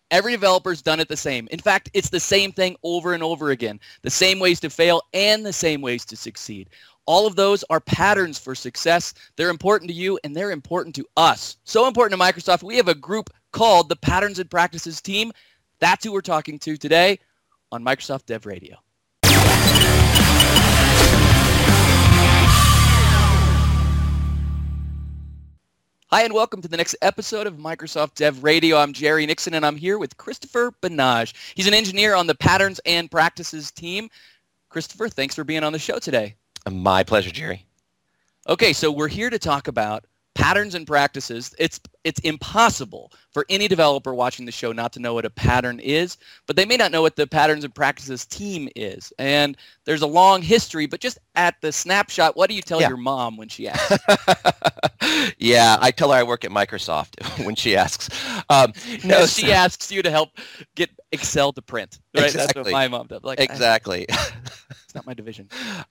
Every developer's done it the same. In fact, it's the same thing over and over again. The same ways to fail and the same ways to succeed. All of those are patterns for success. They're important to you and they're important to us. So important to Microsoft, we have a group called the Patterns and Practices Team. That's who we're talking to today on Microsoft Dev Radio. Hi, and welcome to the next episode of Microsoft Dev Radio. I'm Jerry Nixon, and I'm here with Christopher Benaj. He's an engineer on the Patterns and Practices team. Christopher, thanks for being on the show today. My pleasure, Jerry. Okay, so we're here to talk about patterns and practices. It's impossible for any developer watching the show not to know what a pattern is, but they may not know what the Patterns and Practices team is. And there's a long history, but just at the snapshot, what do you tell your mom when she asks? Yeah, I tell her I work at Microsoft when she asks. She asks you to help get Excel to print. Right? Exactly. That's what my mom does. Exactly. It's not my division.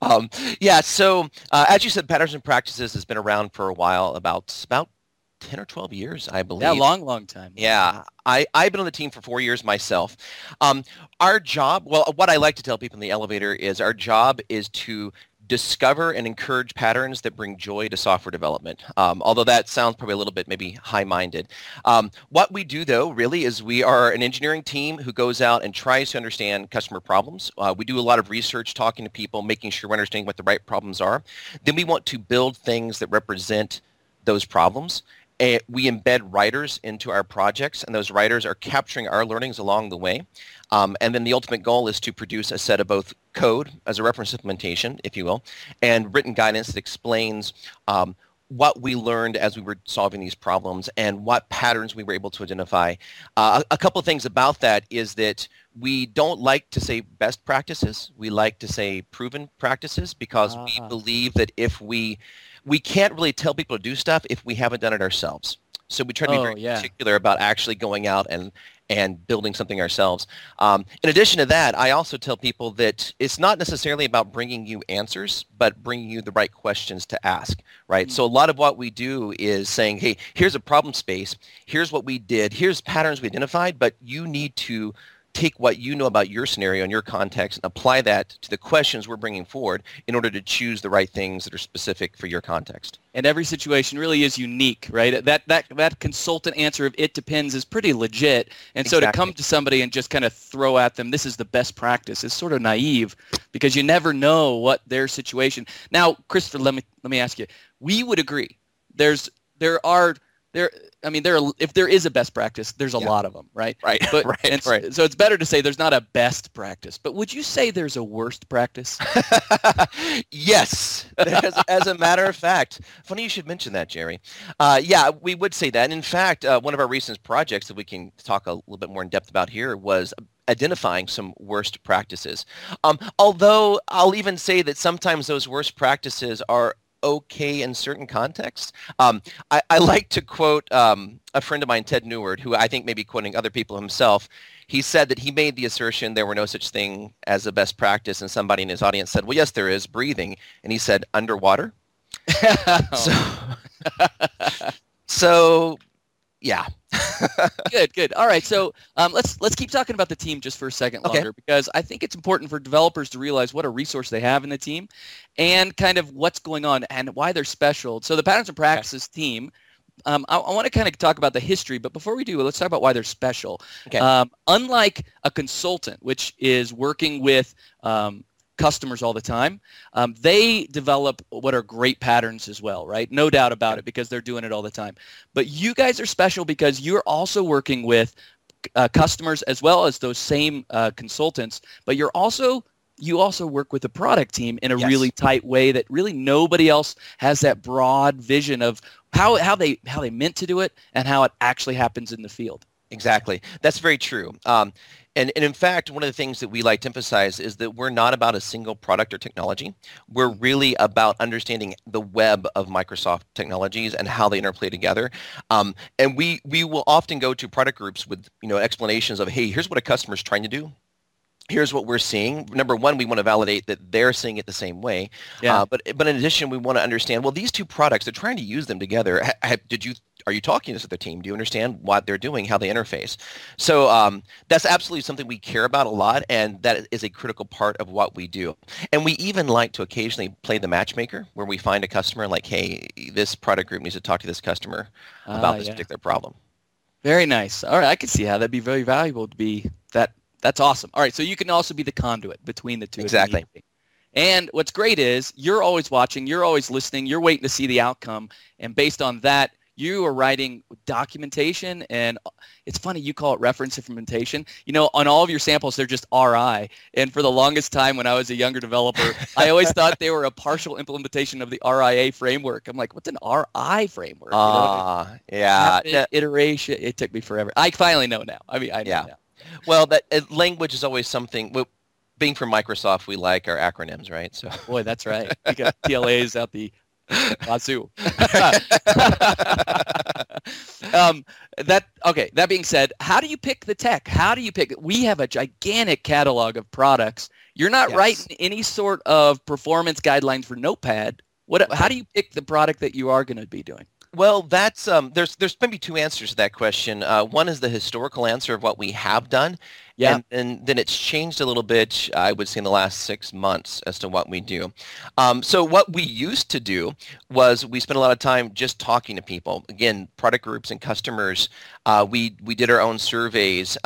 So as you said, Patterns and Practices has been around for a while, about 10 or 12 years, I believe. Yeah, long time. Yeah, I've been on the team for 4 years myself. Our job, what I like to tell people in the elevator is our job is to discover and encourage patterns that bring joy to software development, although that sounds probably a little bit maybe high-minded. What we do, though, really is we are an engineering team who goes out and tries to understand customer problems. We do a lot of research, talking to people, making sure we're understanding what the right problems are. Then we want to build things that represent those problems. And we embed writers into our projects, and those writers are capturing our learnings along the way. And then the ultimate goal is to produce a set of both code as a reference implementation, if you will, and written guidance that explains what we learned as we were solving these problems and what patterns we were able to identify. A couple of things about that is that we don't like to say best practices. We like to say proven practices because we believe that if we can't really tell people to do stuff if we haven't done it ourselves. So we try to be very particular about actually going out and building something ourselves. In addition to that, I also tell people that it's not necessarily about bringing you answers, but bringing you the right questions to ask, right? So a lot of what we do is saying, hey, here's a problem space, here's what we did, here's patterns we identified, but you need to take what you know about your scenario and your context and apply that to the questions we're bringing forward in order to choose the right things that are specific for your context. And every situation really is unique, right? That consultant answer of "it depends" is pretty legit. And so to come to somebody and just kind of throw at them, "this is the best practice," is sort of naive because you never know what their situation. Now, Christopher, let me ask you. We would agree. If there is a best practice, there's a lot of them, right? Right. So it's better to say there's not a best practice. But would you say there's a worst practice? Yes. As a matter of fact. Funny you should mention that, Jerry. We would say that. And in fact, one of our recent projects that we can talk a little bit more in depth about here was identifying some worst practices. Although I'll even say that sometimes those worst practices are okay in certain contexts. I like to quote a friend of mine, Ted Neward, who I think may be quoting other people himself. He said that he made the assertion there were no such thing as a best practice, and somebody in his audience said, well, yes, there is, breathing. And he said, underwater. So yeah. Good. All right. So let's keep talking about the team just for a second longer, because I think it's important for developers to realize what a resource they have in the team and kind of what's going on and why they're special. So the Patterns and Practices team, I want to kind of talk about the history, but before we do, let's talk about why they're special. Unlike a consultant, which is working with customers all the time, they develop what are great patterns as well, right? No doubt about it, because they're doing it all the time. But you guys are special because you're also working with customers as well as those same consultants, but you also work with the product team in a really tight way that really nobody else has that broad vision of how they meant to do it and how it actually happens in the field. Exactly. That's very true. And in fact, one of the things that we like to emphasize is that we're not about a single product or technology. We're really about understanding the web of Microsoft technologies and how they interplay together. And we will often go to product groups with explanations of, hey, here's what a customer's trying to do. here's what we're seeing. Number one, we want to validate that they're seeing it the same way. Yeah. But in addition, we want to understand, well, these two products, they're trying to use them together. Are you talking to this other team? Do you understand what they're doing, how they interface? So that's absolutely something we care about a lot, and that is a critical part of what we do. And we even like to occasionally play the matchmaker, where we find a customer like, hey, this product group needs to talk to this customer about this particular problem. Very nice. All right, I can see how that'd be very valuable to be that. That's awesome. All right, so you can also be the conduit between the two. Exactly. And what's great is you're always watching, you're always listening, you're waiting to see the outcome, and based on that, you are writing documentation, and it's funny, you call it reference implementation. You know, on all of your samples, they're just RI, and for the longest time when I was a younger developer, I always thought they were a partial implementation of the RIA framework. I'm like, what's an RI framework? Yeah. Iteration. It took me forever. I finally know now. I know now. Well, that language is always something. Well, being from Microsoft, we like our acronyms, right? So, boy, that's right. We got TLAs out the wazoo. That being said, how do you pick the tech? How do you pick? We have a gigantic catalog of products. You're not writing any sort of performance guidelines for Notepad. How do you pick the product that you are going to be doing? Well, that's there's maybe two answers to that question. One is the historical answer of what we have done, and then it's changed a little bit, I would say, in the last 6 months as to what we do. So what we used to do was we spent a lot of time just talking to people. Again, product groups and customers. We did our own surveys.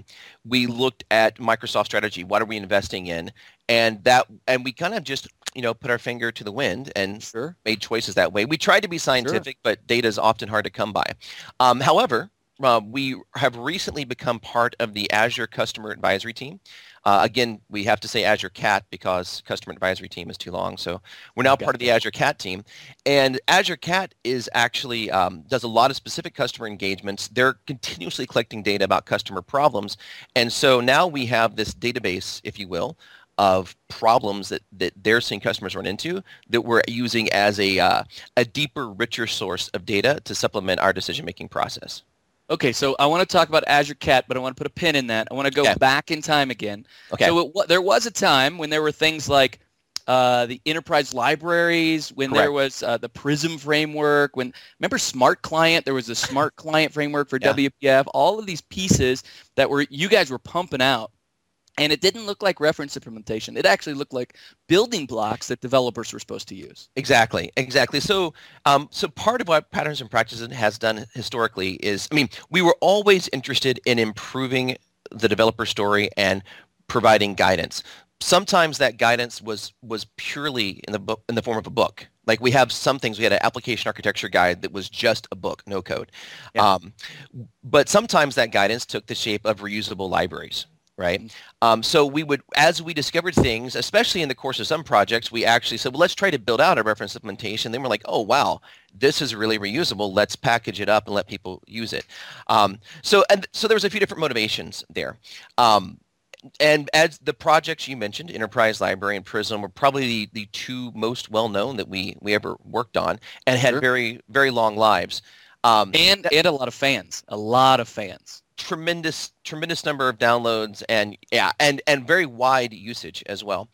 We looked at Microsoft strategy. What are we investing in? And we kind of just put our finger to the wind and made choices that way. We tried to be scientific, but data is often hard to come by. However, we have recently become part of the Azure Customer Advisory Team. Again, we have to say Azure CAT because Customer Advisory Team is too long. So we're now part of the Azure CAT team. And Azure CAT is actually does a lot of specific customer engagements. They're continuously collecting data about customer problems. And so now we have this database, if you will, of problems that they're seeing customers run into that we're using as a deeper, richer source of data to supplement our decision-making process. Okay, so I want to talk about Azure CAT, but I want to put a pin in that. I want to go back in time again. Okay. So there was a time when there were things like the enterprise libraries, when there was the Prism framework, remember Smart Client, there was a Smart Client framework for WPF, all of these pieces that you guys were pumping out. And it didn't look like reference implementation. It actually looked like building blocks that developers were supposed to use. Exactly. So part of what Patterns and Practices has done historically is, we were always interested in improving the developer story and providing guidance. Sometimes that guidance was purely in the form of a book. Like we have some things, we had an application architecture guide that was just a book, no code. Yeah. But sometimes that guidance took the shape of reusable libraries. Right. So as we discovered things, especially in the course of some projects, we actually said, well, let's try to build out a reference implementation. Then we're like, oh, wow, this is really reusable. Let's package it up and let people use it. So there was a few different motivations there. And as the projects you mentioned, Enterprise Library and Prism, were probably the two most well-known that we ever worked on and had very, very long lives. And a lot of fans. Tremendous number of downloads and very wide usage as well.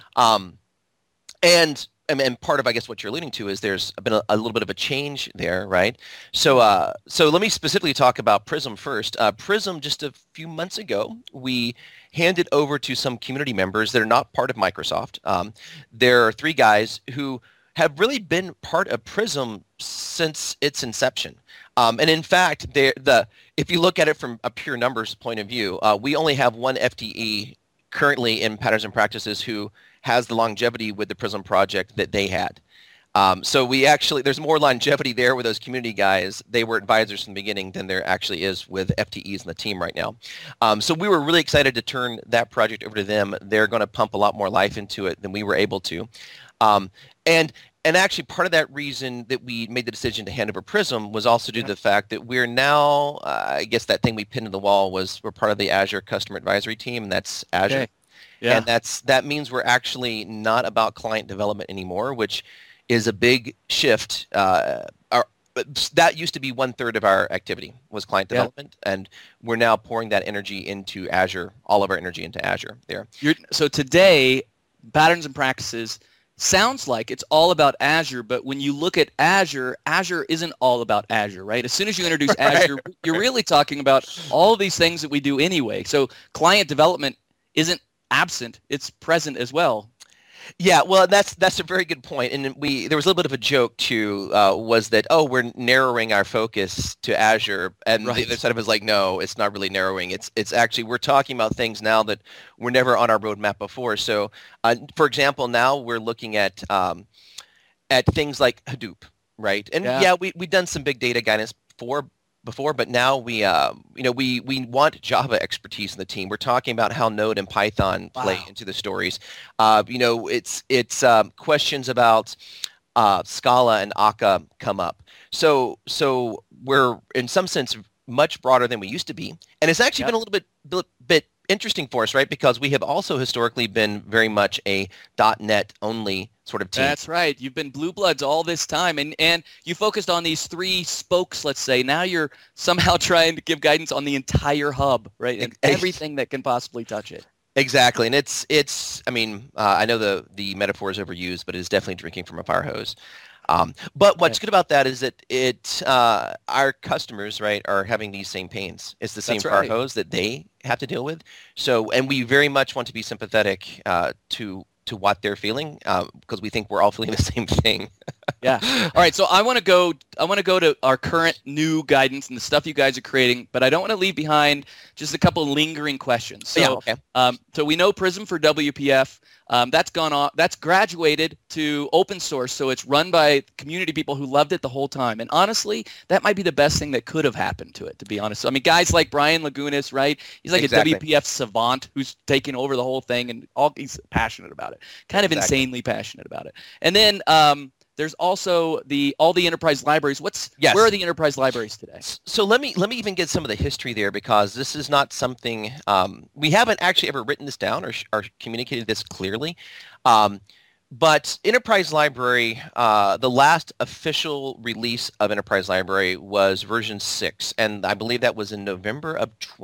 And part of, I guess, what you're alluding to is there's been a little bit of a change there, right? So let me specifically talk about Prism first. Prism, just a few months ago, we handed over to some community members that are not part of Microsoft. There are 3 guys who have really been part of Prism since its inception. And in fact, if you look at it from a pure numbers point of view, we only have 1 FTE currently in Patterns and Practices who has the longevity with the Prism project that they had. So there's more longevity there with those community guys. They were advisors from the beginning than there actually is with FTEs in the team right now. So we were really excited to turn that project over to them. They're going to pump a lot more life into it than we were able to. And actually, part of that reason that we made the decision to hand over Prism was also due to the fact that we're now, I guess that thing we pinned to the wall was we're part of the Azure Customer Advisory Team, and that's Azure. Okay. Yeah. And that means we're actually not about client development anymore, which is a big shift. but that used to be 1/3 of our activity was client development, and we're now pouring that energy into Azure, all of our energy into Azure there. So today, Patterns and Practices sounds like it's all about Azure, but when you look at Azure, Azure isn't all about Azure, right? As soon as you introduce Azure, you're really talking about all these things that we do anyway. So client development isn't absent, it's present as well. Yeah, well, that's a very good point. And there was a little bit of a joke too, was that, we're narrowing our focus to Azure, and the other side of it is like, no, it's not really narrowing. It's actually, we're talking about things now that were never on our roadmap before. So, for example, now we're looking at things like Hadoop, right? And we've done some big data guidance before, but now we want Java expertise in the team. We're talking about how Node and Python play into the stories. It's questions about Scala and Akka come up. So we're in some sense much broader than we used to be, and it's actually been a little bit interesting for us, right? Because we have also historically been very much a .NET only sort of team. That's right. You've been blue bloods all this time, and you focused on these 3 spokes, let's say. Now you're somehow trying to give guidance on the entire hub, right? And everything that can possibly touch it. Exactly. And it's I mean, I know the metaphor is overused, but it is definitely drinking from a fire hose. But what's good about that is that our customers, right, are having these same pains. It's the same fire hose that they have to deal with. So, and we very much want to be sympathetic to what they're feeling, because we think we're all feeling the same thing. Yeah. All right. So I want to go to our current new guidance and the stuff you guys are creating, but I don't want to leave behind just a couple lingering questions. So, so we know Prism for WPF. That's gone off. That's graduated to open source, so it's run by community people who loved it the whole time. And honestly, that might be the best thing that could have happened to it, to be honest. So, I mean, guys like Brian Lagunas, right? He's like a WPF savant who's taken over the whole thing, and he's passionate about it, kind of insanely passionate about it. And then there's also all the enterprise libraries. Where are the enterprise libraries today? So let me even get some of the history there, because this is not something we haven't actually ever written this down or communicated this clearly. But Enterprise Library, the last official release of Enterprise Library was version 6, and I believe that was in April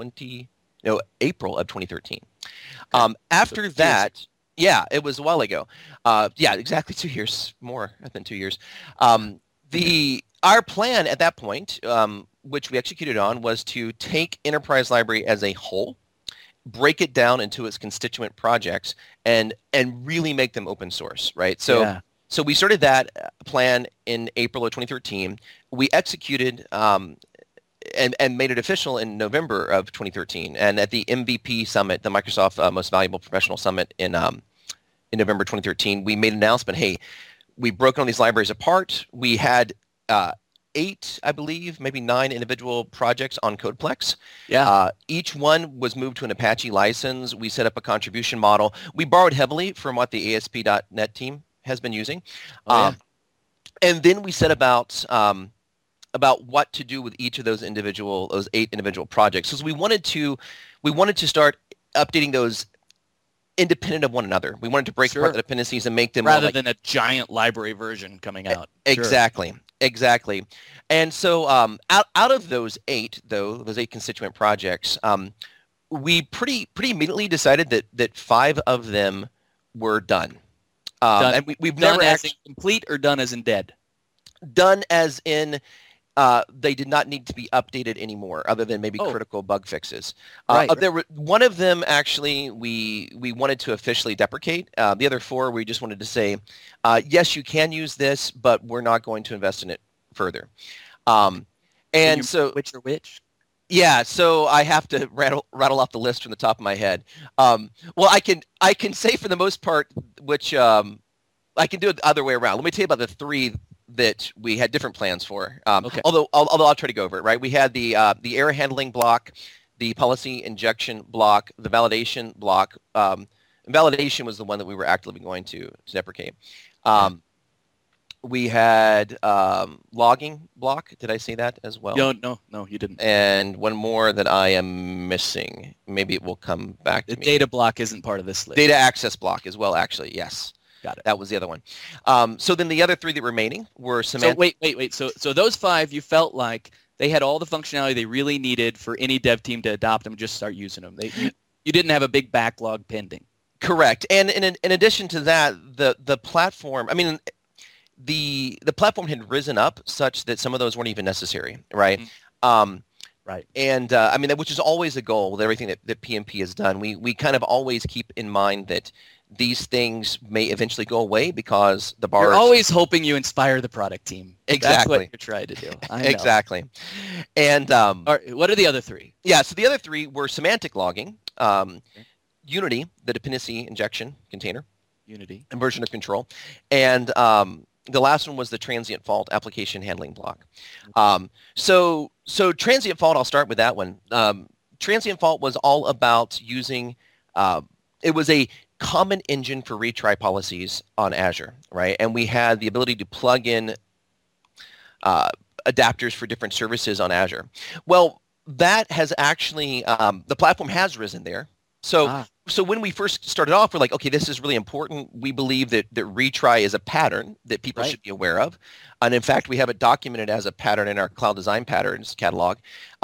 of 2013. After that. Yeah, it was a while ago. Exactly 2 years more. It's been 2 years. Our plan at that point, which we executed on, was to take Enterprise Library as a whole, break it down into its constituent projects, and really make them open source, right? So we started that plan in April of 2013. We executed and made it official in November of 2013. And at the MVP Summit, the Microsoft Most Valuable Professional Summit in November 2013, we made an announcement, hey, we've broken all these libraries apart. We had 8, I believe, maybe 9 individual projects on CodePlex. Each one was moved to an Apache license. We set up a contribution model. We borrowed heavily from what the ASP.NET team has been using. And then we set about what to do with each of those 8 individual projects. Because we wanted to start updating those independent of one another. We wanted to break apart the dependencies and make them rather than a giant library version coming out. Exactly. And so out of those 8, those 8 constituent projects, we pretty immediately decided that 5 of them were done. And we've done never as in complete or done as in dead? Done as in they did not need to be updated anymore, other than maybe critical bug fixes. There were one of them actually we wanted to officially deprecate. The other 4 we just wanted to say, yes, you can use this, but we're not going to invest in it further. And so which are which? Yeah, so I have to rattle off the list from the top of my head. Well, I can say for the most part, which I can do it the other way around. Let me tell you about the 3 that we had different plans for. Although I'll try to go over it. Right, we had the error handling block, the policy injection block, the validation block. Validation was the one that we were actively going to deprecate. We had logging block. Did I say that as well? No, you didn't. And one more that I am missing. Maybe it will come back to me. The data block isn't part of this list. Data access block as well, actually, yes. Got it. That was the other one. So then the other three that remaining were semantic. So wait. So those 5, you felt like they had all the functionality they really needed for any dev team to adopt them and just start using them. You didn't have a big backlog pending. Correct. And in addition to that, the platform, I mean, the platform had risen up such that some of those weren't even necessary, right? Mm-hmm. Right. And I mean, which is always a goal with everything that PMP has done. We kind of always keep in mind that these things may eventually go away because the bar. You're always hoping you inspire the product team. Exactly. That's what you're trying to do. I know. Exactly. And all right, what are the other 3? Yeah, so the other 3 were semantic logging, Unity, the dependency injection container, Unity, and version of control, and the last one was the transient fault application handling block. So transient fault, I'll start with that one. Transient fault was all about using. It was a common engine for retry policies on Azure, right? And we had the ability to plug in adapters for different services on Azure. Well, that has actually, the platform has risen there. So when we first started off, we're like, okay, this is really important. We believe that retry is a pattern that people should be aware of. And in fact, we have it documented as a pattern in our Cloud Design Patterns catalog.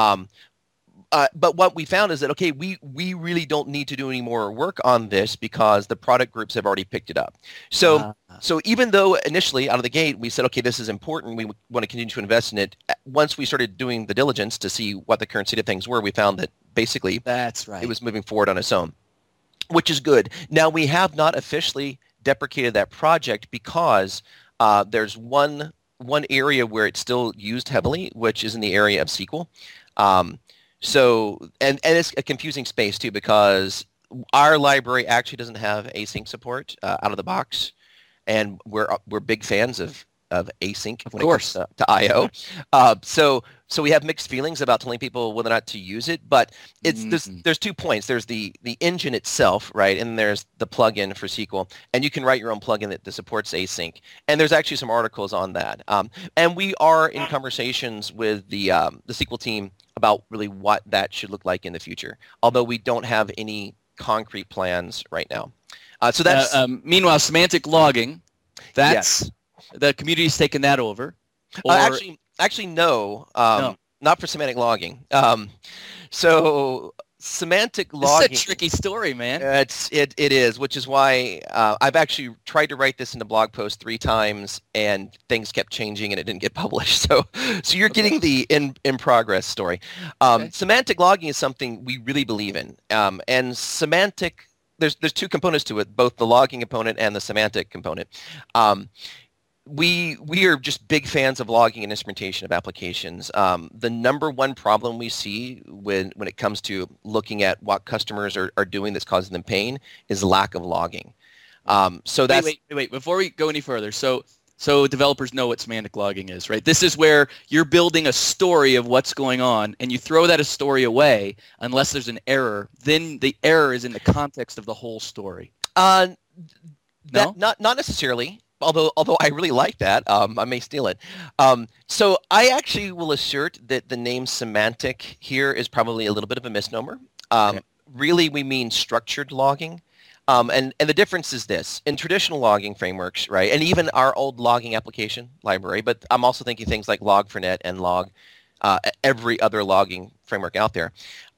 But what we found is that, okay, we really don't need to do any more work on this because the product groups have already picked it up. So even though initially out of the gate we said, okay, this is important, we want to continue to invest in it, once we started doing the diligence to see what the current state of things were, we found that basically that's right. It was moving forward on its own, which is good. Now, we have not officially deprecated that project because there's one area where it's still used heavily, which is in the area of SQL. So, and it's a confusing space too because our library actually doesn't have async support out of the box, and we're big fans of async when it comes to I/O. So we have mixed feelings about telling people whether or not to use it, but there's 2 points. There's the engine itself, right, and there's the plugin for SQL, and you can write your own plugin that supports async. And there's actually some articles on that. And we are in conversations with the SQL team about really what that should look like in the future, although we don't have any concrete plans right now. So that's meanwhile, semantic logging, that's the community's taken that over. Or, actually, no, not for semantic logging. So semantic logging. It's a tricky story, man. It is, which is why I've actually tried to write this in a blog post 3 times, and things kept changing, and it didn't get published. So you're getting the in progress story. Semantic logging is something we really believe in, and semantic. There's 2 components to it, both the logging component and the semantic component. We are just big fans of logging and instrumentation of applications. The number one problem we see when it comes to looking at what customers are doing that's causing them pain is lack of logging. So that's wait. Before we go any further, so developers know what semantic logging is, right? This is where you're building a story of what's going on, and you throw that story away unless there's an error. Then the error is in the context of the whole story. No? Not necessarily. Although I really like that, I may steal it. So I actually will assert that the name semantic here is probably a little bit of a misnomer. Really, we mean structured logging. And the difference is this. In traditional logging frameworks, right, and even our old logging application library, but I'm also thinking things like Log4net and every other logging framework out there,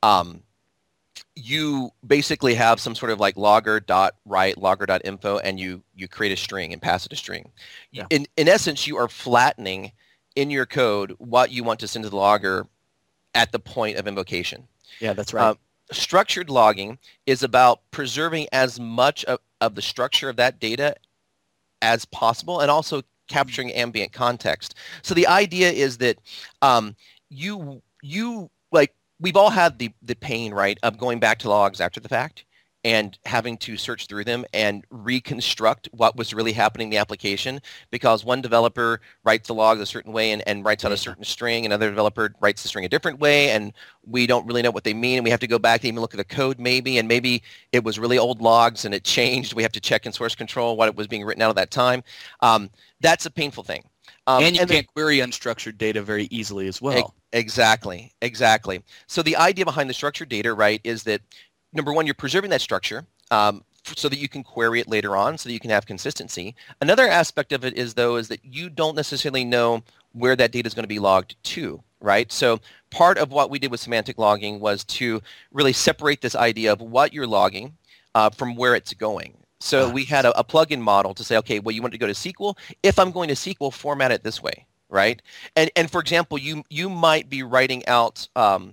you basically have some sort of like logger.write, logger.info, and you create a string and pass it a string. Yeah. In essence, you are flattening in your code what you want to send to the logger at the point of invocation. Yeah, that's right. Structured logging is about preserving as much of the structure of that data as possible and also capturing ambient context. So the idea is that you like, we've all had the pain, right, of going back to logs after the fact and having to search through them and reconstruct what was really happening in the application because one developer writes the logs a certain way and writes out a certain string, another developer writes the string a different way, and we don't really know what they mean, and we have to go back and even look at the code maybe, and maybe it was really old logs and it changed. We have to check in source control what it was being written out at that time. That's a painful thing. And you can't query unstructured data very easily as well. Exactly. So the idea behind the structured data, right, is that number one, you're preserving that structure so that you can query it later on, so that you can have consistency. Another aspect of it is that you don't necessarily know where that data is going to be logged to, right? So part of what we did with semantic logging was to really separate this idea of what you're logging from where it's going. So we had a plugin model to say, okay, well, you want to go to SQL. If I'm going to SQL, format it this way, right? And for example, you might be writing out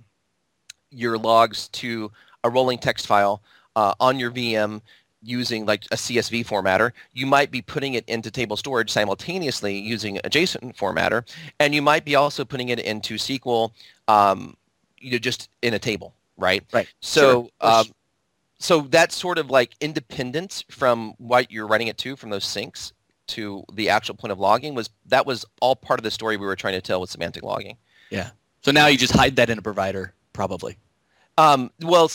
your logs to a rolling text file on your VM using like a CSV formatter. You might be putting it into table storage simultaneously using a JSON formatter, and you might be also putting it into SQL, just in a table, right? Right. So, sure. So that's sort of like independent from what you're writing it to, from those syncs to the actual point of logging. That was all part of the story we were trying to tell with semantic logging. Yeah. So now you just hide that in a provider, probably. Well,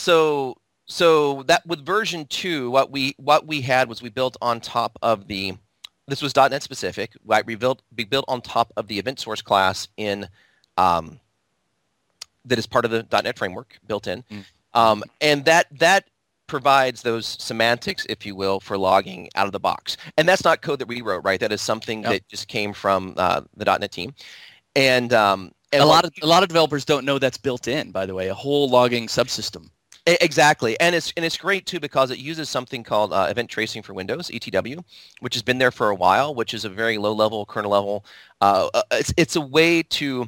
so that with version 2, what we had was we built on top of this was .NET specific. Right? We built on top of the event source class in that is part of the .NET framework built in, and that provides those semantics, if you will, for logging out of the box. And that's not code that we wrote, right? That is something that just came from the .NET team, and a lot of developers don't know that's built in, by the way, a whole logging subsystem. Exactly, and it's great too because it uses something called event tracing for Windows (ETW), which has been there for a while, which is a very low level kernel level. It's a way to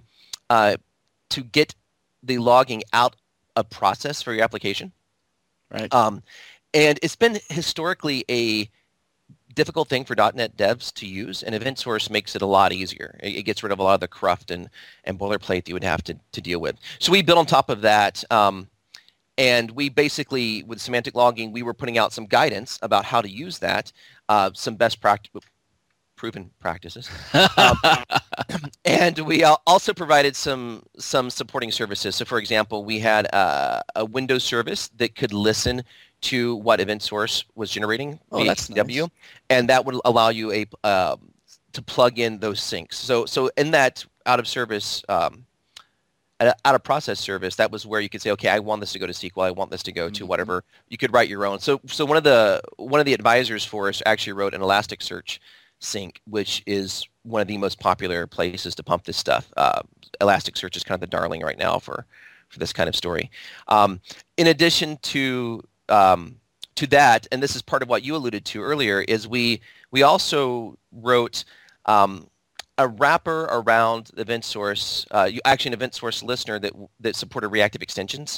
get the logging out of process for your application. Right. And it's been historically a difficult thing for .NET devs to use, and Event Source makes it a lot easier. It gets rid of a lot of the cruft and boilerplate that you would have to deal with. So we built on top of that. And we basically, with semantic logging, we were putting out some guidance about how to use that, some proven practices. And we also provided some supporting services. So, for example, we had a Windows service that could listen to what Event Source was generating via ETW, nice. And that would allow you to plug in those syncs. So in that out of process service, that was where you could say, okay, I want this to go to SQL, I want this to go to whatever. You could write your own. So one of the advisors for us actually wrote an Elasticsearch sync, which is one of the most popular places to pump this stuff. Elasticsearch is kind of the darling right now for this kind of story. In addition to that, and this is part of what you alluded to earlier, is we also wrote a wrapper around Event Source, actually an Event Source listener that supported reactive extensions,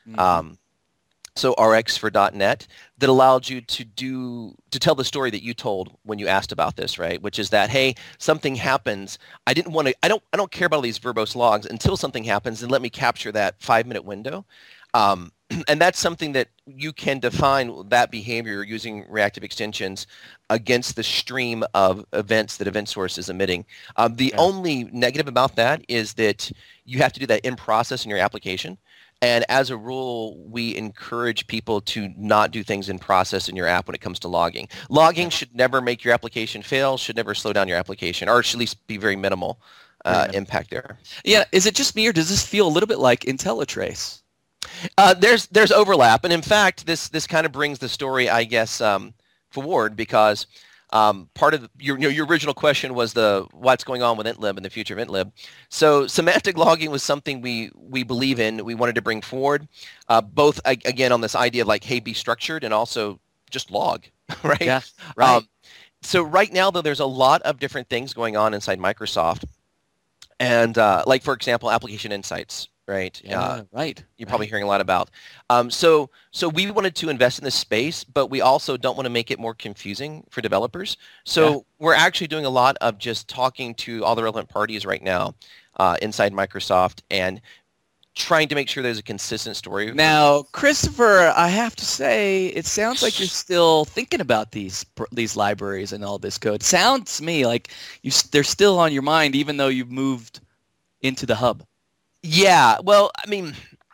so RX for .NET, that allowed you to tell the story that you told when you asked about this, right? Which is that, hey, something happens. I don't care about all these verbose logs until something happens, and let me capture that 5-minute window. And that's something that you can define that behavior using reactive extensions against the stream of events that Event Source is emitting. The only negative about that is that you have to do that in process in your application. And as a rule, we encourage people to not do things in process in your app when it comes to logging. Logging should never make your application fail, should never slow down your application, or it should at least be very minimal impact there. Yeah, is it just me, or does this feel a little bit like IntelliTrace? There's overlap, and in fact, this kind of brings the story, I guess, forward, because part of your original question was what's going on with IntLib and the future of IntLib. So semantic logging was something we believe in. We wanted to bring forward, both again on this idea of like, hey, be structured, and also just log, right? Yeah, right. So right now, though, there's a lot of different things going on inside Microsoft, and like for example, application insights. Right. Yeah, right. You're probably hearing a lot about. So we wanted to invest in this space, but we also don't want to make it more confusing for developers. So we're actually doing a lot of just talking to all the relevant parties right now inside Microsoft and trying to make sure there's a consistent story. Now, Christopher, I have to say, it sounds like you're still thinking about these libraries and all this code. Sounds to me like they're still on your mind, even though you've moved into the hub. Yeah, well, I mean,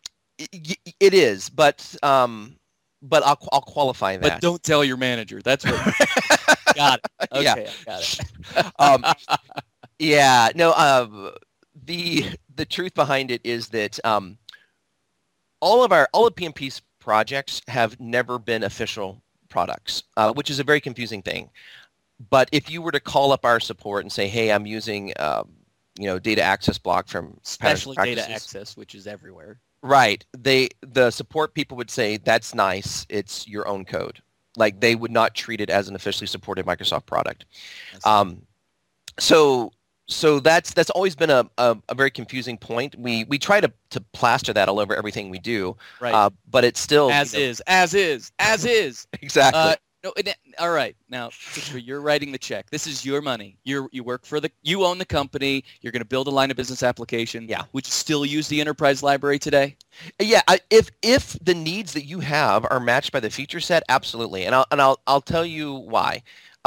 it is, but I'll qualify that. But don't tell your manager. That's what. Got it. Okay, yeah. I got it. Yeah, no. The truth behind it is that all of PMP's projects have never been official products, which is a very confusing thing. But if you were to call up our support and say, hey, I'm using data access block from especially data access, which is everywhere. Right. The support people would say, that's nice. It's your own code. Like, they would not treat it as an officially supported Microsoft product. So that's always been a very confusing point. We try to plaster that all over everything we do. Right. But it's still as is. Exactly. No, all right. Now, you're writing the check. This is your money. You work for you own the company. You're going to build a line of business application. Yeah. Would you still use the enterprise library today? Yeah. If the needs that you have are matched by the feature set, absolutely. And I'll tell you why.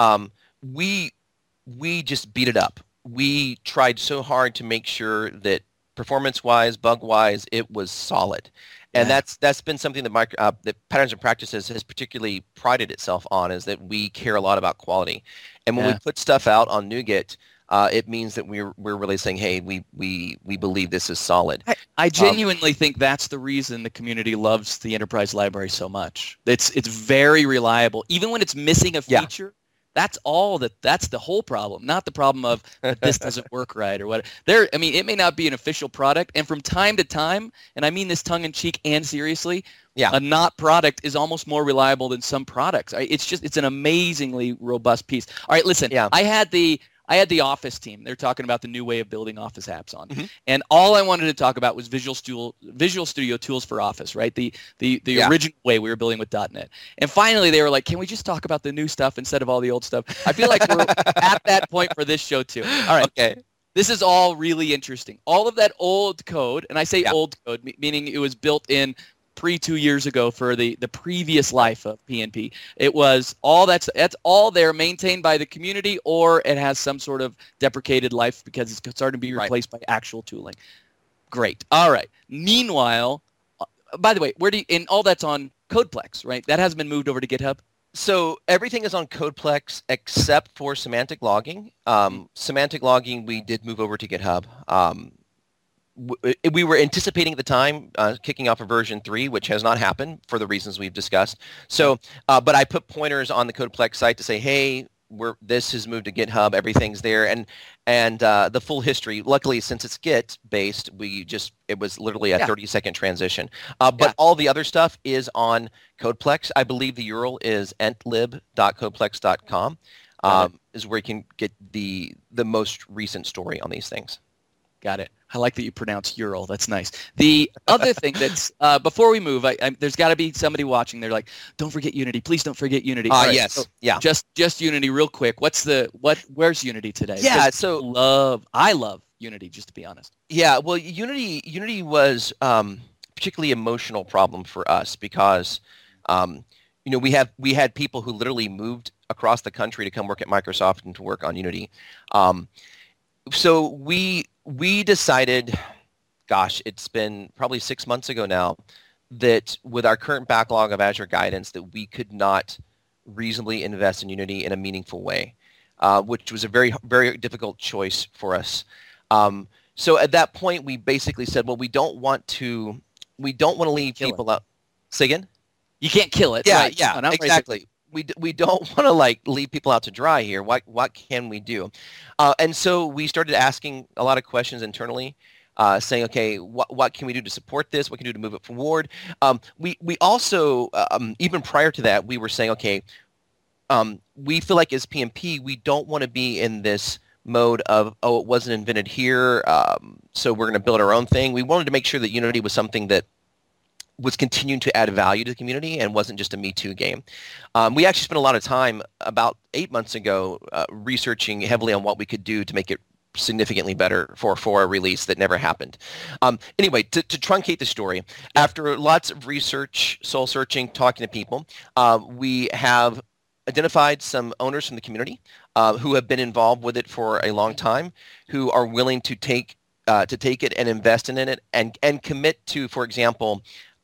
We just beat it up. We tried so hard to make sure that performance-wise, bug-wise, it was solid. And that's been something that that Patterns and Practices has particularly prided itself on, is that we care a lot about quality. And when we put stuff out on NuGet, it means that we're really saying, hey, we believe this is solid. I genuinely think that's the reason the community loves the enterprise library so much. It's very reliable, even when it's missing a feature. That's the whole problem, not the problem of that this doesn't work right or what. It may not be an official product, and from time to time, and I mean this tongue in cheek and seriously, a not product is almost more reliable than some products. It's an amazingly robust piece. All right, listen, I had the Office team. They're talking about the new way of building Office apps on. Mm-hmm. And all I wanted to talk about was Visual Studio tools for Office, right? The original way we were building with .NET. And finally, they were like, can we just talk about the new stuff instead of all the old stuff? I feel like we're at that point for this show, too. All right. Okay. This is all really interesting. All of that old code, and I say old code, meaning it was built in 2 years ago for the previous life of PNP. It was all that's all there, maintained by the community, or it has some sort of deprecated life because it's starting to be replaced by actual tooling. Great. All right. Meanwhile, by the way, and all that's on CodePlex, right? That hasn't been moved over to GitHub. So everything is on CodePlex except for semantic logging. Semantic logging we did move over to GitHub. We were anticipating at the time kicking off a version 3, which has not happened for the reasons we've discussed. So, but I put pointers on the CodePlex site to say, hey, this has moved to GitHub, everything's there, and the full history. Luckily, since it's Git based, it was literally a 30-second transition. But all the other stuff is on CodePlex. I believe the URL is entlib.codeplex.com. Is where you can get the most recent story on these things. Got it. I like that you pronounce URL. That's nice. The other thing that's before we move, there's got to be somebody watching. They're like, "Don't forget Unity. Please don't forget Unity." Yes. So Just Unity, real quick. Where's Unity today? Yeah. So I love Unity. Just to be honest. Yeah. Well, Unity was particularly emotional problem for us because we had people who literally moved across the country to come work at Microsoft and to work on Unity. So we decided, gosh, it's been probably 6 months ago now, that with our current backlog of Azure guidance, that we could not reasonably invest in Unity in a meaningful way, which was a very, very difficult choice for us. So at that point, we basically said, well, we don't want to leave people out. Say again? You can't kill it. Yeah, right? yeah, exactly. We don't want to leave people out to dry here. What can we do? And so we started asking a lot of questions internally, saying, okay, what can we do to support this? What can we do to move it forward? We also, even prior to that, we were saying, okay, we feel like as PNP, we don't want to be in this mode of, oh, it wasn't invented here, so we're going to build our own thing. We wanted to make sure that Unity was something that was continuing to add value to the community and wasn't just a Me Too game. We actually spent a lot of time about 8 months ago researching heavily on what we could do to make it significantly better for a release that never happened. Anyway, to truncate the story, after lots of research, soul searching, talking to people, we have identified some owners from the community who have been involved with it for a long time, who are willing to take it and invest in it and commit to, for example,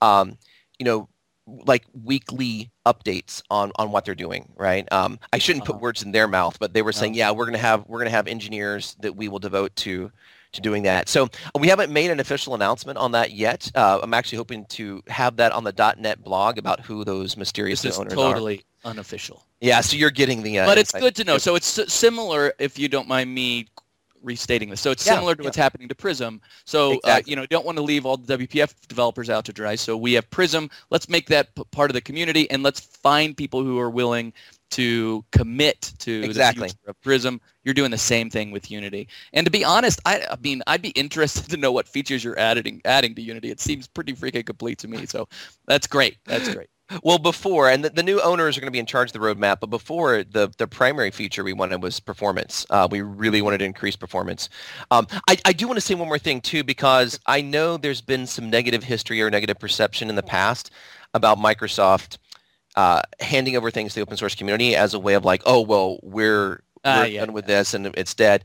like weekly updates on what they're doing, right? I shouldn't put words in their mouth, but they were saying, yeah, we're gonna have engineers that we will devote to to doing that. So we haven't made an official announcement on that yet. I'm actually hoping to have that on the .NET blog about who those mysterious This is owners totally unofficial. Yeah, so you're getting the. But it's good to know. So it's similar, if you don't mind me restating this. So it's similar to what's happening to Prism. So exactly. Don't want to leave all the WPF developers out to dry. So we have Prism. Let's make that part of the community, and let's find people who are willing to commit to the future of Prism. You're doing the same thing with Unity. And to be honest, I mean, I'd be interested to know what features you're adding to Unity. It seems pretty freaking complete to me. So that's great. That's great. Well, before, and the new owners are going to be in charge of the roadmap, but before, the primary feature we wanted was performance. We really wanted to increase performance. I do want to say one more thing, too, because I know there's been some negative history or negative perception in the past about Microsoft handing over things to the open source community as a way of like, oh, well, we're done with this and it's dead.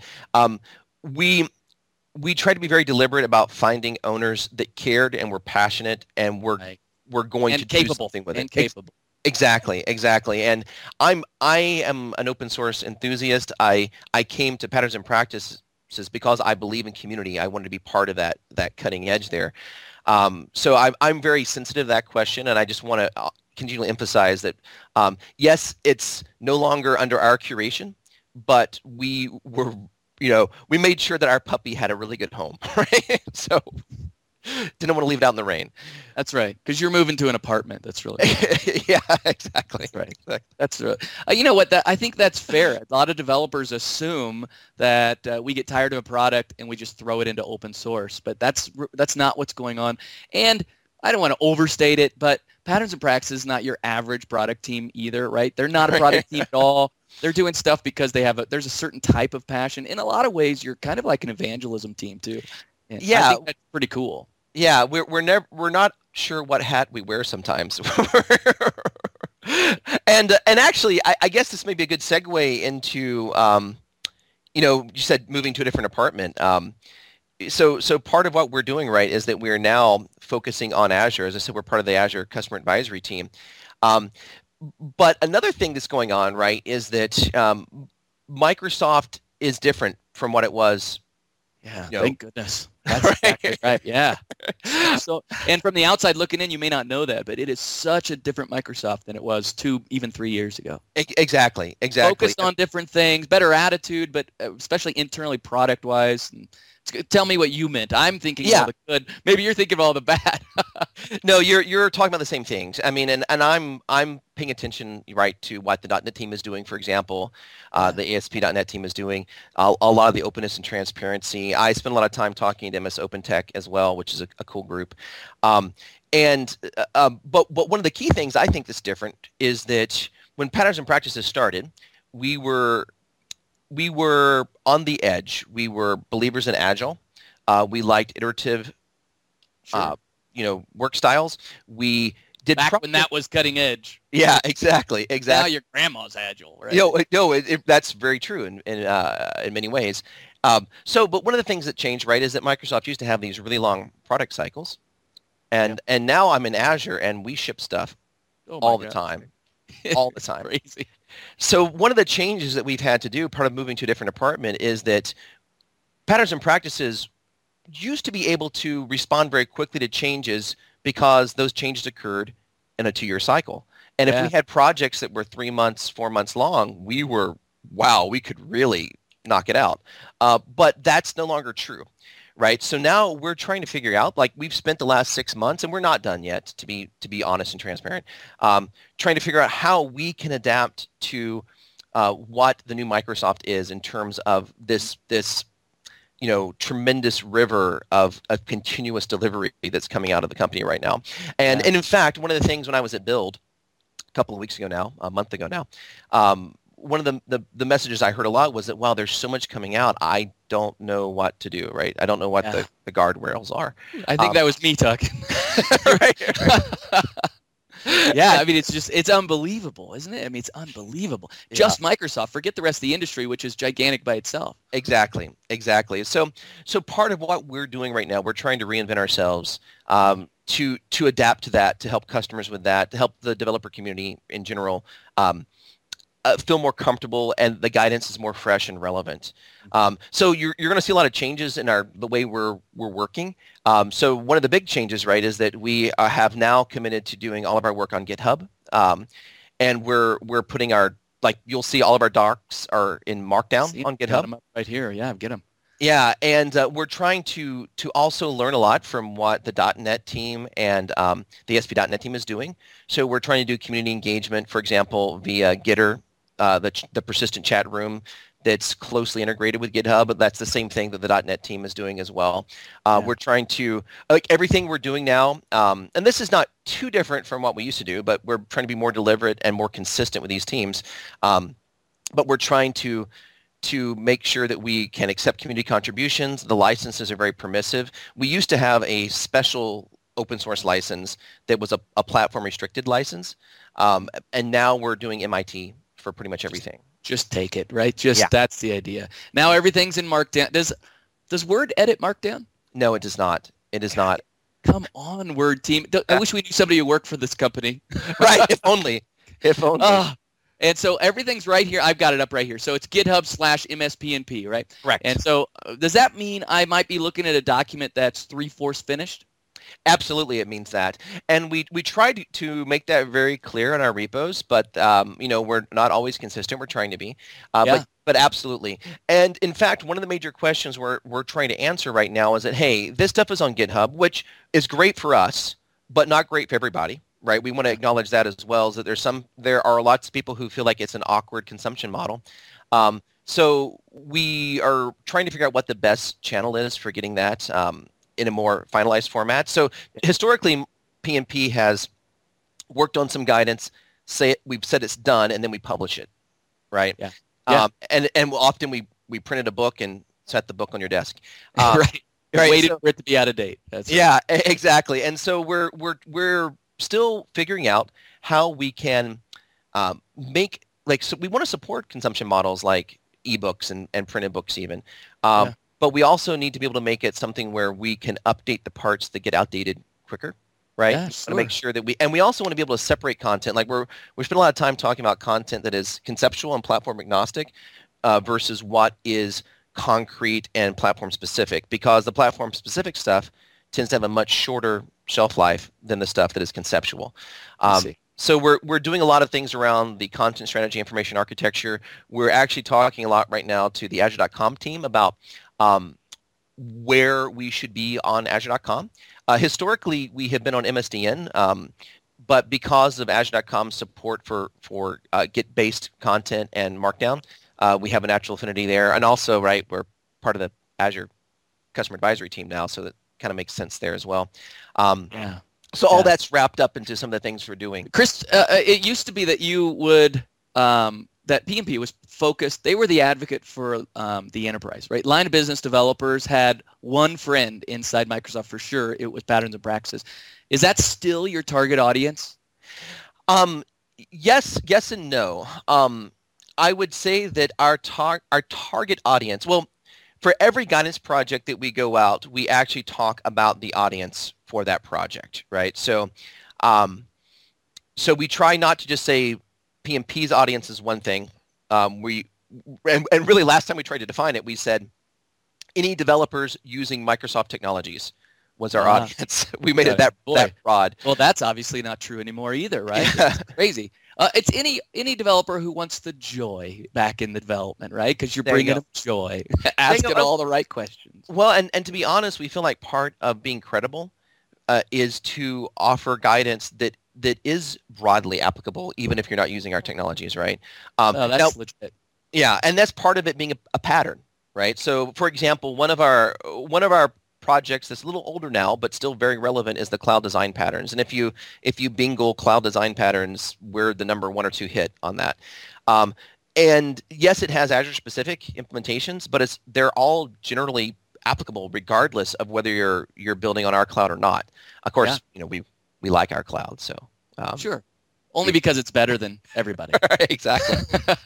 We tried to be very deliberate about finding owners that cared and were passionate and were going to do something with it. Capable. Exactly. And I am an open source enthusiast. I came to Patterns and Practices because I believe in community. I wanted to be part of that cutting edge there. So I'm very sensitive to that question, and I just want to continually emphasize that yes, it's no longer under our curation, but we made sure that our puppy had a really good home, right? So didn't want to leave it out in the rain. That's right, because you're moving to an apartment. That's really yeah, exactly. That's right. Exactly. That's right. You know what? I think that's fair. A lot of developers assume that we get tired of a product and we just throw it into open source, but that's not what's going on. And I don't want to overstate it, but Patterns and Practices is not your average product team either, right? They're not a product team at all. They're doing stuff because there's a certain type of passion. In a lot of ways, you're kind of like an evangelism team too. And I think that's pretty cool. Yeah, we're not sure what hat we wear sometimes. and actually, I guess this may be a good segue into, you said moving to a different apartment. So part of what we're doing, right, is that we're now focusing on Azure. As I said, we're part of the Azure Customer Advisory team. But another thing that's going on, right, is that Microsoft is different from what it was. Yeah, thank goodness. That's exactly right. Yeah. So, and from the outside looking in, you may not know that, but it is such a different Microsoft than it was 2, even 3 years ago. Exactly. Focused on different things, better attitude, but especially internally product-wise. Tell me what you meant. I'm thinking all the good. Maybe you're thinking of all the bad. No, you're talking about the same things. I mean, and I'm paying attention, right, to what the .NET team is doing, for example, the ASP.NET team is doing, a lot of the openness and transparency. I spend a lot of time talking to MS Open Tech as well, which is a cool group. But one of the key things I think that's different is that when Patterns and Practices started, we were on the edge. We were believers in Agile. We liked iterative, work styles. We did back when that was cutting edge. Yeah, exactly. Now your grandma's Agile, right? No, that's very true in many ways. But one of the things that changed, right, is that Microsoft used to have these really long product cycles, and now I'm in Azure and we ship stuff all the time. All the time. Crazy. So one of the changes that we've had to do, part of moving to a different apartment, is that Patterns and Practices used to be able to respond very quickly to changes because those changes occurred in a 2-year cycle. And if we had projects that were 3 months, 4 months long, we could really knock it out. But that's no longer true. Right. So now we're trying to figure out, like we've spent the last 6 months, and we're not done yet, to be honest and transparent, trying to figure out how we can adapt to what the new Microsoft is in terms of this tremendous river of continuous delivery that's coming out of the company right now. And in fact, one of the things when I was at Build a month ago now, one of the messages I heard a lot was that, wow, there's so much coming out, I don't know what to do, right? I don't know what the guardrails are. I think that was me talking. Yeah, I mean, it's unbelievable, isn't it? I mean, it's unbelievable. Yeah. Just Microsoft. Forget the rest of the industry, which is gigantic by itself. Exactly. So part of what we're doing right now, we're trying to reinvent ourselves to adapt to that, to help customers with that, to help the developer community in general feel more comfortable, and the guidance is more fresh and relevant. So you're going to see a lot of changes in the way we're working. So one of the big changes, right, is that we have now committed to doing all of our work on GitHub, and we're putting you'll see all of our docs are in Markdown on GitHub. Got them up right here. Yeah, get them. Yeah, and we're trying to also learn a lot from what the .NET team and the ASP.NET team is doing. So we're trying to do community engagement, for example, via Gitter, the persistent chat room that's closely integrated with GitHub. That's the same thing that the .NET team is doing as well. We're trying to, everything we're doing now, and this is not too different from what we used to do, but we're trying to be more deliberate and more consistent with these teams. But we're trying to make sure that we can accept community contributions. The licenses are very permissive. We used to have a special open source license that was a platform restricted license, and now we're doing MIT for pretty much everything. Just take it, right? That's the idea. Now everything's in Markdown. Does Word edit Markdown? No, it does not. It is not. Come on, Word team. I wish we knew somebody who worked for this company. Right, if only. If only. And so everything's right here. I've got it up right here. So it's GitHub/MSPNP, right? Correct. And so does that mean I might be looking at a document that's 3/4 finished? Absolutely, it means that. And we tried to make that very clear in our repos, but we're not always consistent. We're trying to be. But absolutely. And in fact, one of the major questions we're trying to answer right now is that, hey, this stuff is on GitHub, which is great for us, but not great for everybody. Right, we want to acknowledge that as well. Is that there are lots of people who feel like it's an awkward consumption model. So we are trying to figure out what the best channel is for getting that in a more finalized format. So historically, PNP has worked on some guidance. We've said it's done, and then we publish it. Right. Yeah. And often we printed a book and set the book on your desk. Right. Waited for it to be out of date. Exactly. And so we're still figuring out how we can make so we want to support consumption models like ebooks and printed books even, but we also need to be able to make it something where we can update the parts that get outdated quicker, right? Yeah, sure. To make sure that we also want to be able to separate content. Like we spend a lot of time talking about content that is conceptual and platform agnostic versus what is concrete and platform specific, because the platform specific stuff tends to have a much shorter shelf life than the stuff that is conceptual. So we're doing a lot of things around the content strategy, information architecture. We're actually talking a lot right now to the Azure.com team about where we should be on Azure.com. Historically, we have been on MSDN, but because of Azure.com support for Git-based content and Markdown, we have a natural affinity there. And also, right, we're part of the Azure Customer Advisory team now, so that kind of makes sense there as well. So all that's wrapped up into some of the things we're doing. Chris, it used to be that you would that PNP was focused. They were the advocate for the enterprise, right? Line of business developers had one friend inside Microsoft for sure. It was Patterns and Praxis. Is that still your target audience? Yes and no. I would say that our target audience. Well, for every guidance project that we go out, we actually talk about the audience for that project, right? So we try not to just say PNP's audience is one thing. And really last time we tried to define it, we said any developers using Microsoft technologies was our audience. We made it that broad. Well, that's obviously not true anymore either, right? It's crazy. It's any developer who wants the joy back in the development, right? Because you're bringing them joy, asking all the right questions. Well, and to be honest, we feel like part of being credible is to offer guidance that is broadly applicable, even if you're not using our technologies, right? That's legit. Yeah, and that's part of it being a pattern, right? So, for example, one of our projects that's a little older now, but still very relevant, is the cloud design patterns. And if you bingle cloud design patterns, we're the number 1 or 2 hit on that. And yes, it has Azure-specific implementations, but they're all generally applicable regardless of whether you're building on our cloud or not. Of course, we like our cloud, so sure. Only because it's better than everybody. Exactly.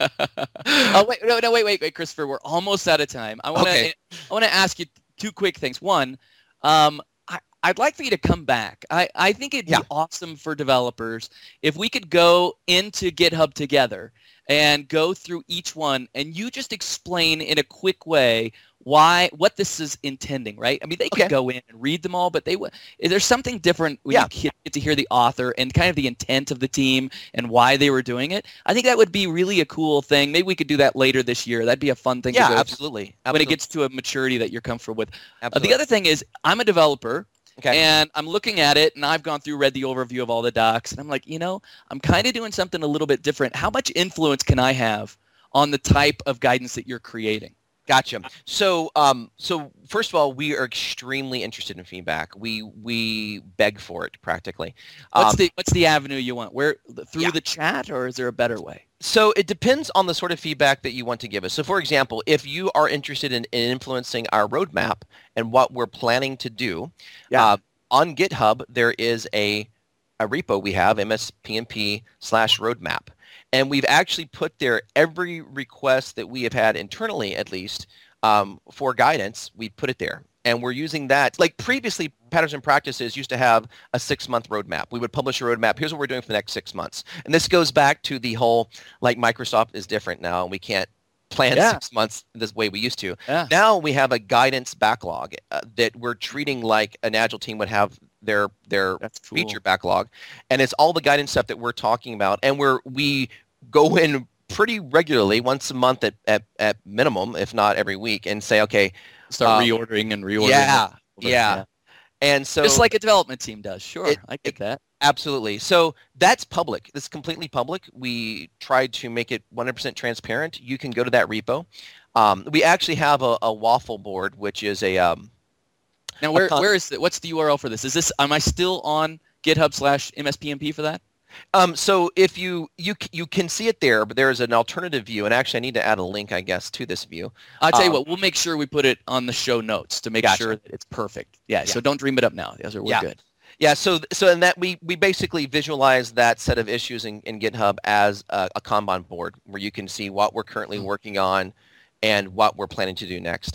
Wait, Christopher, we're almost out of time. I want to ask you 2 quick things. One, I'd like for you to come back. I think it'd be awesome for developers if we could go into GitHub together and go through each one, and you just explain in a quick way what this is intending, right? I mean, they could go in and read them all, but there's something different when you get to hear the author and kind of the intent of the team and why they were doing it. I think that would be really a cool thing. Maybe we could do that later this year. That'd be a fun thing to go absolutely. When it gets to a maturity that you're comfortable with. The other thing is, I'm a developer. And I'm looking at it, and I've gone through, read the overview of all the docs, and I'm like, I'm kind of doing something a little bit different. How much influence can I have on the type of guidance that you're creating? Gotcha. So first of all, we are extremely interested in feedback. We beg for it practically. What's the avenue you want? Through the chat, or is there a better way? So it depends on the sort of feedback that you want to give us. So for example, if you are interested in influencing our roadmap and what we're planning to do, on GitHub there is a repo we have, mspnp/roadmap. And we've actually put there every request that we have had internally, at least, for guidance. We put it there. And we're using that. Like previously, Patterns and Practices used to have a 6-month roadmap. We would publish a roadmap. Here's what we're doing for the next 6 months. And this goes back to the whole, like, Microsoft is different now. And we can't plan 6 months this way we used to. Now we have a guidance backlog that we're treating like an Agile team would have their feature backlog, and it's all the guidance stuff that we're talking about, and we go in pretty regularly, once a month at minimum, if not every week, and say, okay, start reordering and reordering. And so just like a development team does. Sure, I get that. Absolutely. So that's public. It's completely public. We tried to make it 100% transparent. You can go to that repo. We actually have a waffle board, which is a now, where is it? What's the URL for this? Am I still on GitHub/MSPNP for that? So if you can see it there, but there's an alternative view, and actually I need to add a link, I guess, to this view. I'll tell you what, we'll make sure we put it on the show notes to make sure that it's perfect. Yeah, so don't dream it up now. We're good. Yeah, so in that we basically visualize that set of issues in GitHub as a Kanban board where you can see what we're currently working on and what we're planning to do next.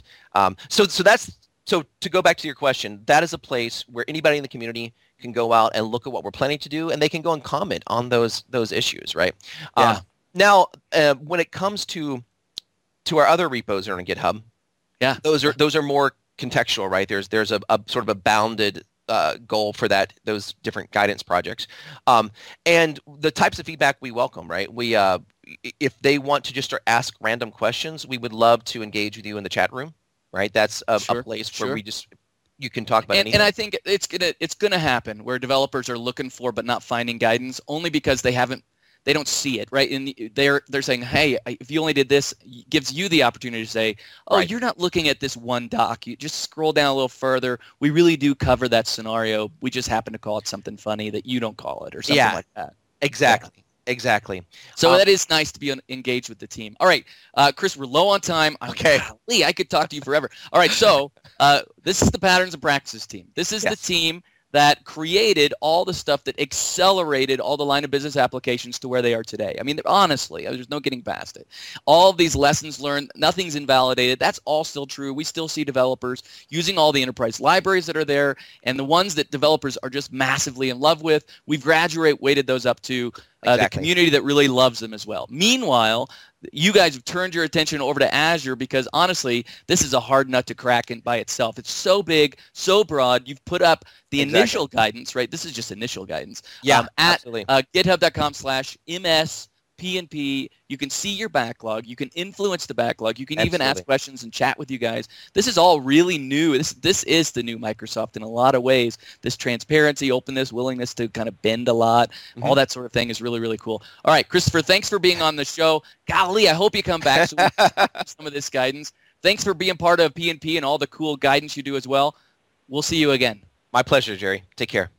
So to go back to your question, that is a place where anybody in the community can go out and look at what we're planning to do, and they can go and comment on those issues, right? Now, when it comes to our other repos that are on GitHub, those are more contextual, right? There's a sort of a bounded goal for those different guidance projects, and the types of feedback we welcome, right? We if they want to just ask random questions, we would love to engage with you in the chat room. Right, that's a place where you can talk about anything. And I think it's gonna happen where developers are looking for but not finding guidance only because they don't see it, right? And they're saying, hey, if you only did this, it gives you the opportunity to say, you're not looking at this one doc. You just scroll down a little further. We really do cover that scenario. We just happen to call it something funny that you don't call it, or something like that. Exactly. Exactly. So that is nice to be engaged with the team. All right, Chris, we're low on time. Okay. Golly, I could talk to you forever. All right, so this is the Patterns and Practices team. This is the team that created all the stuff that accelerated all the line of business applications to where they are today. I mean, honestly, there's no getting past it. All of these lessons learned, nothing's invalidated. That's all still true. We still see developers using all the enterprise libraries that are there, and the ones that developers are just massively in love with, we've graduated those up to the community that really loves them as well. Meanwhile, you guys have turned your attention over to Azure because, honestly, this is a hard nut to crack by itself. It's so big, so broad. You've put up the initial guidance, right? This is just initial guidance. Yeah, at github.com/mspnp. You can see your backlog. You can influence the backlog. You can even ask questions and chat with you guys. This is all really new. This is the new Microsoft in a lot of ways. This transparency, openness, willingness to kind of bend a lot, all that sort of thing is really, really cool. All right, Christopher, thanks for being on the show. Golly, I hope you come back so we can some of this guidance. Thanks for being part of PNP and all the cool guidance you do as well. We'll see you again. My pleasure, Jerry. Take care.